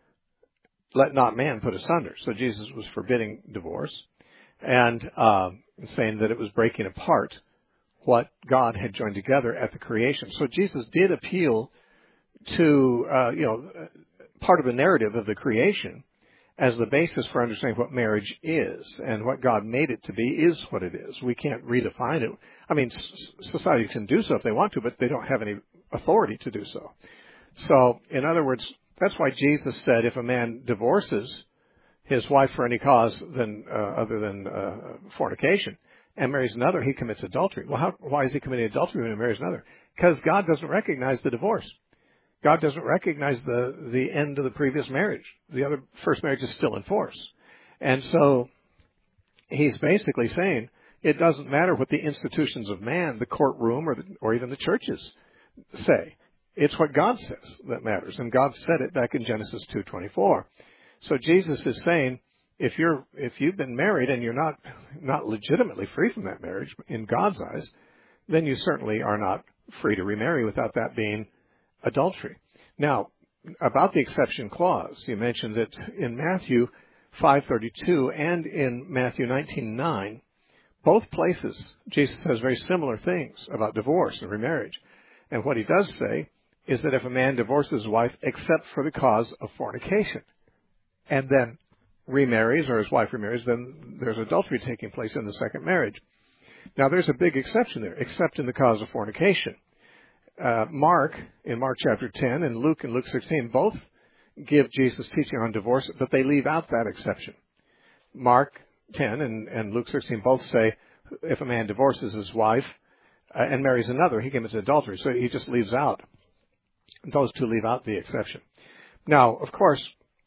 let not man put asunder." So Jesus was forbidding divorce and uh, saying that it was breaking apart what God had joined together at the creation. So Jesus did appeal to, uh, you know, part of the narrative of the creation as the basis for understanding what marriage is, and what God made it to be is what it is. We can't redefine it. I mean, society can do so if they want to, but they don't have any authority to do so. So, in other words, that's why Jesus said if a man divorces his wife for any cause than uh, other than uh, fornication and marries another, he commits adultery. Well, how, why is he committing adultery when he marries another? Because God doesn't recognize the divorce. God doesn't recognize the, the end of the previous marriage. The other first marriage is still in force. And so he's basically saying it doesn't matter what the institutions of man, the courtroom or, the, or even the churches say. It's what God says that matters. And God said it back in Genesis two twenty-four. So Jesus is saying if you're if you've been married and you're not not legitimately free from that marriage in God's eyes, then you certainly are not free to remarry without that being adultery. Now, about the exception clause, you mentioned that in Matthew five thirty-two and in Matthew nineteen nine, both places, Jesus says very similar things about divorce and remarriage. And what he does say is that if a man divorces his wife except for the cause of fornication, and then remarries, or his wife remarries, then there's adultery taking place in the second marriage. Now, there's a big exception there, except in the cause of fornication. Uh, Mark, in Mark chapter ten, and Luke in Luke sixteen, both give Jesus' teaching on divorce, but they leave out that exception. Mark ten and, and Luke sixteen both say if a man divorces his wife uh, and marries another, he commits adultery. So he just leaves out. Those two leave out the exception. Now, of course,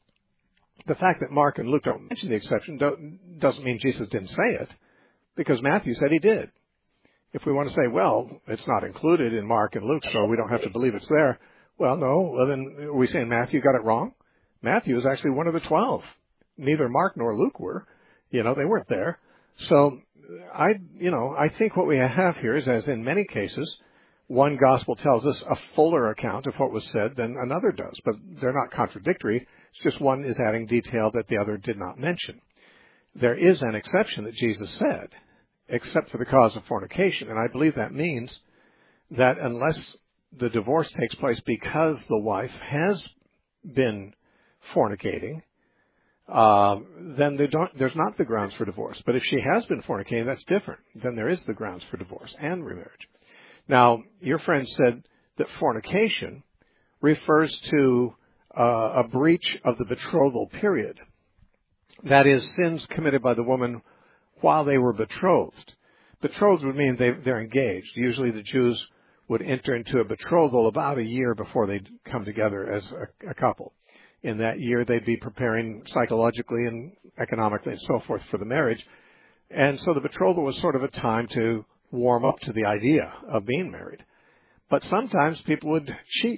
the fact that Mark and Luke don't mention the exception don't, doesn't mean Jesus didn't say it, because Matthew said he did. If we want to say, well, it's not included in Mark and Luke, so we don't have to believe it's there, well, no, well, then are we saying Matthew got it wrong? Matthew is actually one of the twelve. Neither Mark nor Luke were. You know, they weren't there. So I, you know, I think what we have here is, as in many cases, one gospel tells us a fuller account of what was said than another does, but they're not contradictory. It's just one is adding detail that the other did not mention. There is an exception that Jesus said, except for the cause of fornication, and I believe that means that unless the divorce takes place because the wife has been fornicating, uh, then they don't, there's not the grounds for divorce. But if she has been fornicating, that's different. Then there is the grounds for divorce and remarriage. Now, your friend said that fornication refers to uh, a breach of the betrothal period. That is, sins committed by the woman while they were betrothed. Betrothed would mean they, they're engaged. Usually the Jews would enter into a betrothal about a year before they'd come together as a, a couple. In that year, they'd be preparing psychologically and economically and so forth for the marriage. And so the betrothal was sort of a time to warm up to the idea of being married. But sometimes people would cheat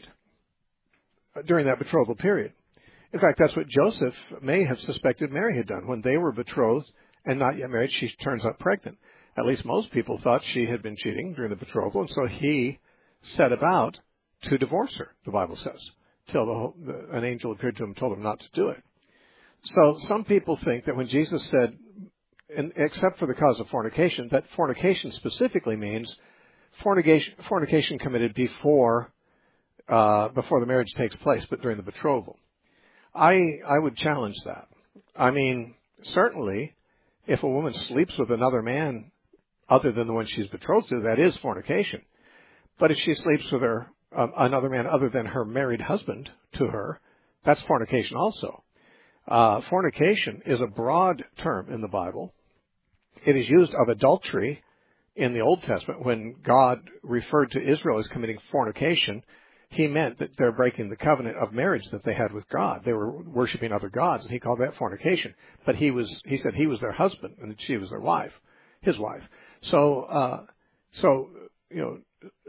during that betrothal period. In fact, that's what Joseph may have suspected Mary had done. When they were betrothed and not yet married, she turns up pregnant. At least most people thought she had been cheating during the betrothal, and so he set about to divorce her, the Bible says, till the, the, an angel appeared to him and told him not to do it. So some people think that when Jesus said, and except for the cause of fornication, that fornication specifically means fornication, fornication committed before uh, before the marriage takes place, but during the betrothal. I I would challenge that. I mean, certainly, if a woman sleeps with another man other than the one she's betrothed to, that is fornication. But if she sleeps with her um, another man other than her married husband to her, that's fornication also. Uh, fornication is a broad term in the Bible. It is used of adultery in the Old Testament. When God referred to Israel as committing fornication, he meant that they're breaking the covenant of marriage that they had with God. They were worshiping other gods, and he called that fornication. But he was, he said he was their husband, and that she was their wife, his wife. So, uh, so, you know,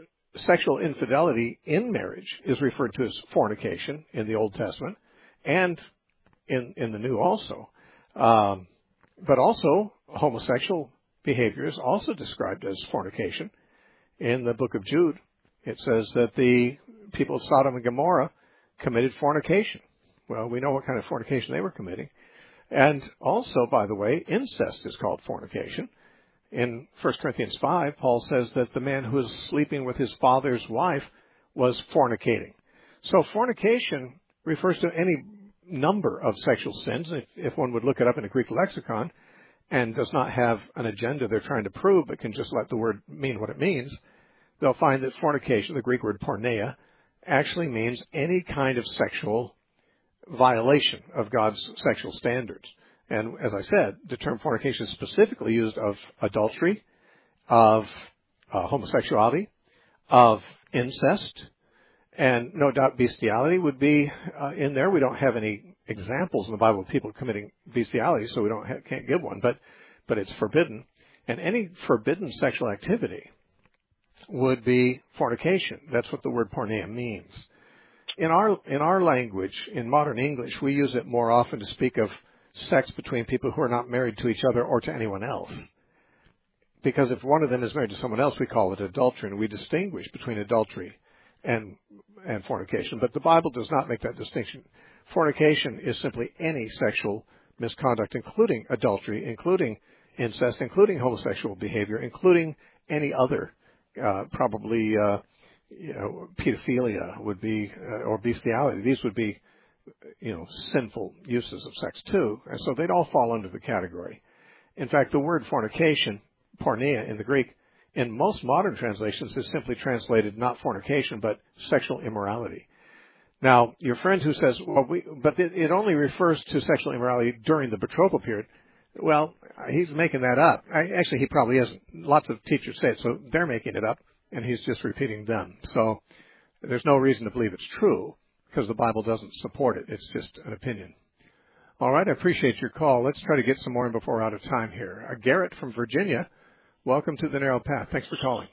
sexual infidelity in marriage is referred to as fornication in the Old Testament, and in, in the New also. Um, but also, homosexual behavior is also described as fornication. In the book of Jude, it says that the people of Sodom and Gomorrah committed fornication. Well, we know what kind of fornication they were committing. And also, by the way, incest is called fornication. In First Corinthians five, Paul says that the man who was sleeping with his father's wife was fornicating. So fornication refers to any number of sexual sins. If, if one would look it up in a Greek lexicon and does not have an agenda they're trying to prove, but can just let the word mean what it means, they'll find that fornication, the Greek word porneia, actually means any kind of sexual violation of God's sexual standards. And as I said, the term fornication is specifically used of adultery, of uh, homosexuality, of incest, and no doubt bestiality would be uh, in there. We don't have any examples in the Bible of people committing bestiality, so we don't have, can't give one, but but it's forbidden. And any forbidden sexual activity would be fornication. That's what the word porneia means. In our in our language, in modern English, we use it more often to speak of sex between people who are not married to each other or to anyone else. Because if one of them is married to someone else, we call it adultery, and we distinguish between adultery and and fornication. But the Bible does not make that distinction. Fornication is simply any sexual misconduct, including adultery, including incest, including homosexual behavior, including any other, uh, probably, uh, you know, pedophilia would be, uh, or bestiality. These would be, you know, sinful uses of sex too. And so they'd all fall under the category. In fact, the word fornication, porneia in the Greek, in most modern translations is simply translated not fornication, but sexual immorality. Now, your friend who says, well, we, but it, it only refers to sexual immorality during the betrothal period. Well, he's making that up. I, actually, he probably isn't. Lots of teachers say it, so they're making it up, and he's just repeating them. So there's no reason to believe it's true, because the Bible doesn't support it. It's just an opinion. All right, I appreciate your call. Let's try to get some more in before we're out of time here. Uh, Garrett from Virginia, welcome to The Narrow Path. Thanks for calling.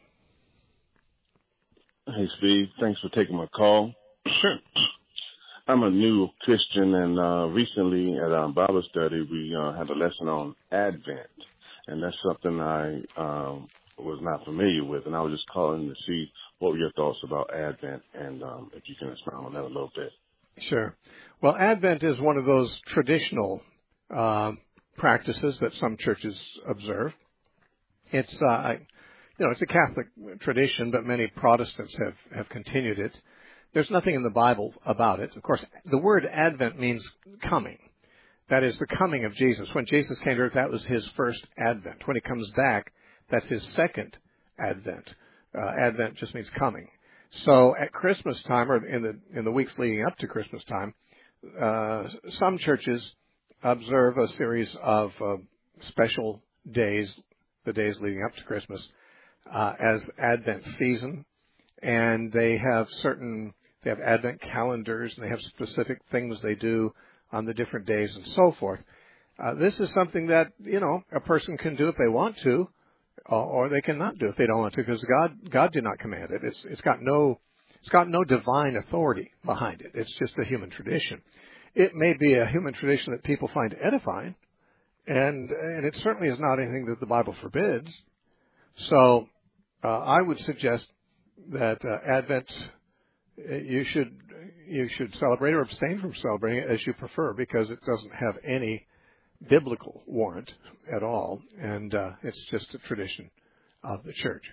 Hey, Steve. Thanks for taking my call. Sure. I'm a new Christian, and uh, recently at our Bible study, we uh, had a lesson on Advent, and that's something I um, was not familiar with, and I was just calling to see what were your thoughts about Advent, and um, if you can expound on that a little bit. Sure. Well, Advent is one of those traditional uh, practices that some churches observe. It's, uh, you know, it's a Catholic tradition, but many Protestants have, have continued it. There's nothing in the Bible about it. Of course, the word Advent means coming. That is the coming of Jesus. When Jesus came to earth, that was his first Advent. When he comes back, that's his second Advent. Uh, Advent just means coming. So at Christmas time, or in the in the weeks leading up to Christmas time, uh, some churches observe a series of uh, special days, the days leading up to Christmas, uh, as Advent season, and they have certain they have Advent calendars, and they have specific things they do on the different days and so forth. Uh, this is something that, you know, a person can do if they want to, or they cannot do if they don't want to, because God God did not command it. It's it's got no it's got no divine authority behind it. It's just a human tradition. It may be a human tradition that people find edifying, and and it certainly is not anything that the Bible forbids. So uh, I would suggest that uh, Advent you should you should celebrate or abstain from celebrating it as you prefer, because it doesn't have any biblical warrant at all, and uh, it's just a tradition of the church.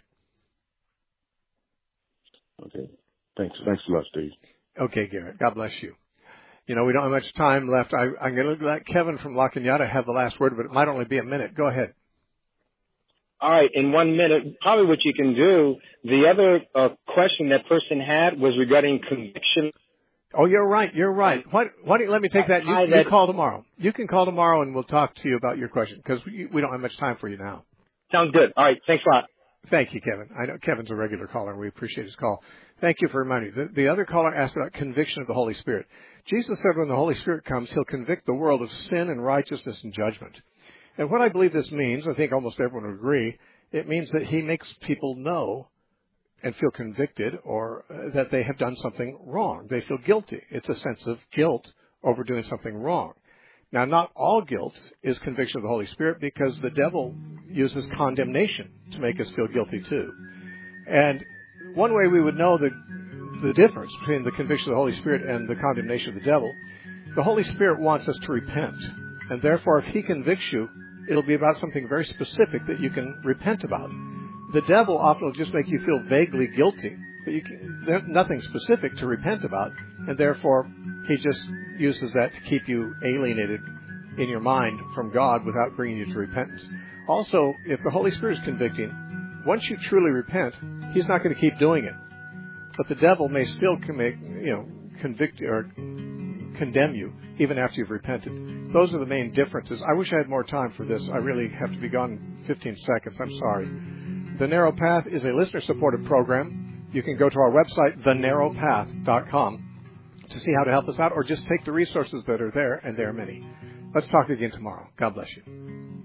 Okay. Thanks. Thanks a lot, Steve. Okay, Garrett. God bless you. You know, we don't have much time left. I, I'm going to let Kevin from La Cañada have the last word, but it might only be a minute. Go ahead. All right, in one minute, probably what you can do, the other uh, question that person had was regarding conviction. Oh, you're right. You're right. Why, why don't you let me take that? You, I, you that, call tomorrow. You can call tomorrow, and we'll talk to you about your question, because we, we don't have much time for you now. Sounds good. All right. Thanks a lot. Thank you, Kevin. I know Kevin's a regular caller, and we appreciate his call. Thank you for reminding me. The, the other caller asked about conviction of the Holy Spirit. Jesus said when the Holy Spirit comes, he'll convict the world of sin and righteousness and judgment. And what I believe this means, I think almost everyone would agree, it means that he makes people know and feel convicted, or uh, that they have done something wrong. They feel guilty. It's a sense of guilt over doing something wrong. Now, not all guilt is conviction of the Holy Spirit, because the devil uses condemnation to make us feel guilty too. And one way we would know the, the difference between the conviction of the Holy Spirit and the condemnation of the devil, the Holy Spirit wants us to repent. And therefore, if he convicts you, it'll be about something very specific that you can repent about. The devil often will just make you feel vaguely guilty, but you can, there's nothing specific to repent about, and therefore he just uses that to keep you alienated in your mind from God without bringing you to repentance. Also, if the Holy Spirit is convicting, once you truly repent, he's not going to keep doing it. But the devil may still commit, you know, convict or condemn you even after you've repented. Those are the main differences. I wish I had more time for this. I really have to be gone in fifteen seconds. I'm sorry. The Narrow Path is a listener-supported program. You can go to our website, the narrow path dot com, to see how to help us out, or just take the resources that are there, and there are many. Let's talk again tomorrow. God bless you.